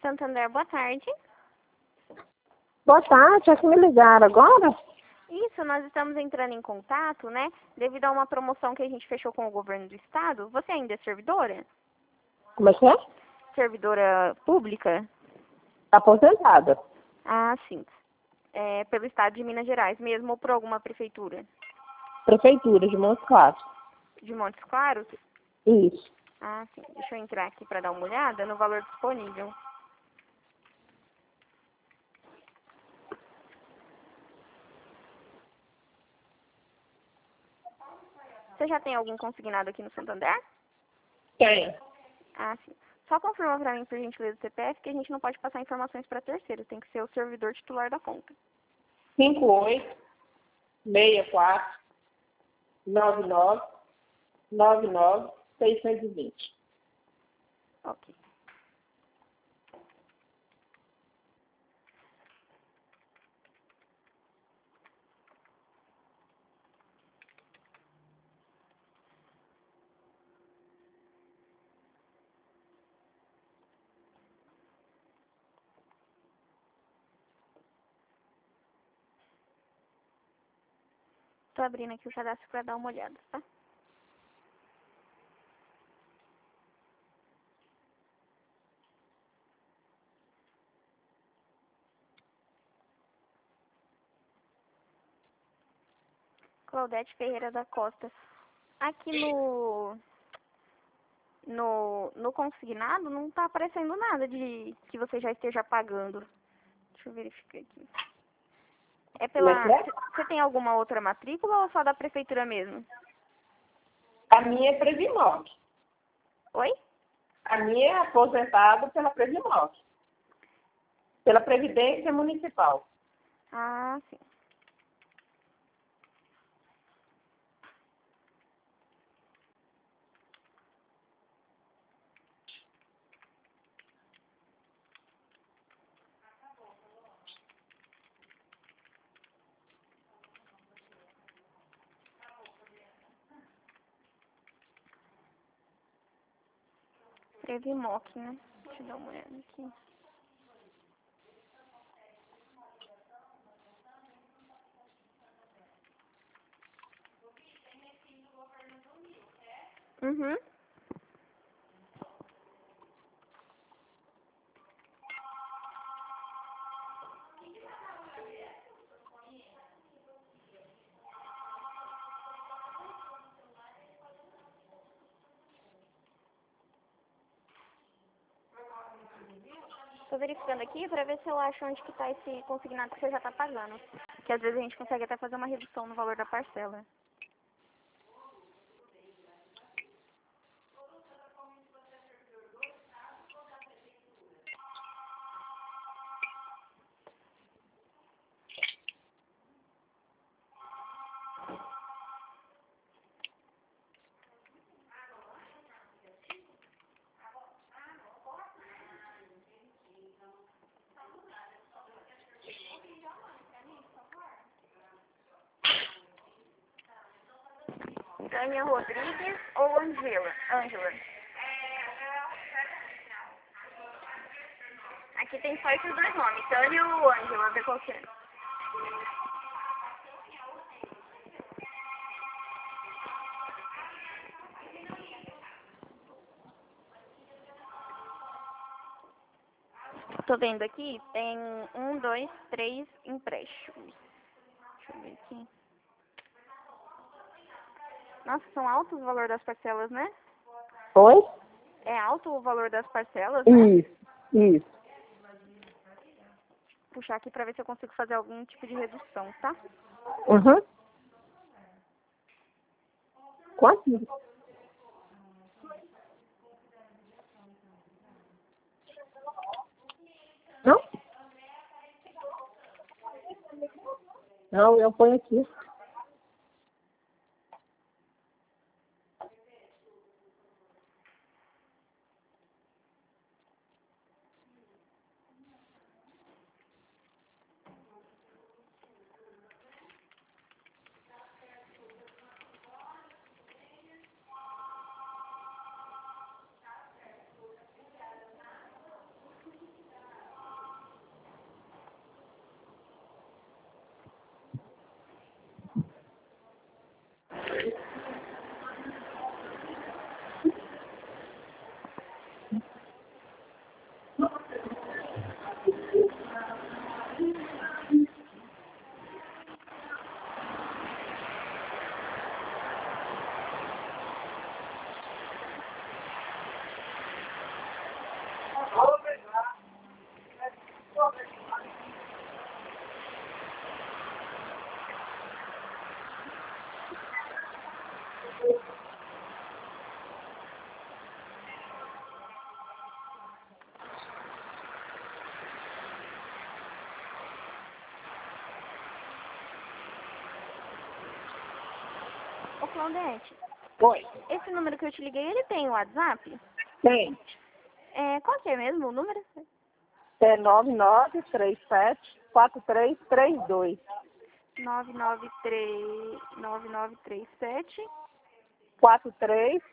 Santander, boa tarde. Boa tarde, é que me ligaram agora? Isso, nós estamos entrando em contato, né? Devido a uma promoção que a gente fechou com o governo do estado. Você ainda é servidora? Como é que é? Servidora pública? Aposentada. Ah, sim. É pelo estado de Minas Gerais mesmo ou por alguma prefeitura? Prefeitura de Montes Claros. De Montes Claros? Isso. Ah, sim. Deixa eu entrar aqui para dar uma olhada no valor disponível. Você já tem algum consignado aqui no Santander? Tem. Ah, sim. Só confirma para mim, por gentileza, o CPF, que a gente não pode passar informações para terceiro. Tem que ser o servidor titular da conta. 58 64 99 99 620. Ok. Tô abrindo aqui o cadastro para dar uma olhada, tá? Claudete Ferreira da Costa. Aqui no consignado não tá aparecendo nada de que você já esteja pagando. Deixa eu verificar aqui. É Como é pela... que é? Você tem alguma outra matrícula ou só da prefeitura mesmo? A minha é Previmog. Oi? A minha é aposentada pela Previmog. Pela Previdência Municipal. Ah, sim. Previmoc, né? Deixa eu dar uma olhada aqui. Uhum. Tô verificando aqui pra ver se eu acho onde que tá esse consignado que você já tá pagando. Que às vezes a gente consegue até fazer uma redução no valor da parcela. Tânia Rodrigues ou Angela? Ângela. Aqui tem só esses dois nomes, Tânia ou Ângela, vê qual que é. Tô vendo aqui, tem 1, 2, 3 empréstimos. Deixa eu ver aqui. Nossa, são altos o valor das parcelas, né? Oi? É alto o valor das parcelas, né? Isso. Puxar aqui pra ver se eu consigo fazer algum tipo de redução, tá? Uhum. Quanto? Não? Não, eu ponho aqui. Claudete, Oi. esse número que eu te liguei, ele tem o WhatsApp? Tem. Qual que é mesmo o número? É 9937-4332. 9937 4332.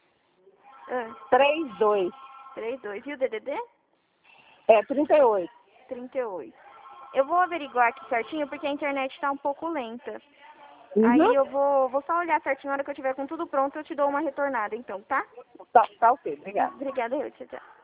32. E o DDD? É 38. 38. Eu vou averiguar aqui certinho, porque a internet tá um pouco lenta. Uhum. Aí eu vou só olhar certinho, na hora que eu tiver com tudo pronto, eu te dou uma retornada, então, tá? Tá ok, obrigada. Obrigada, eu. Tchau, tchau.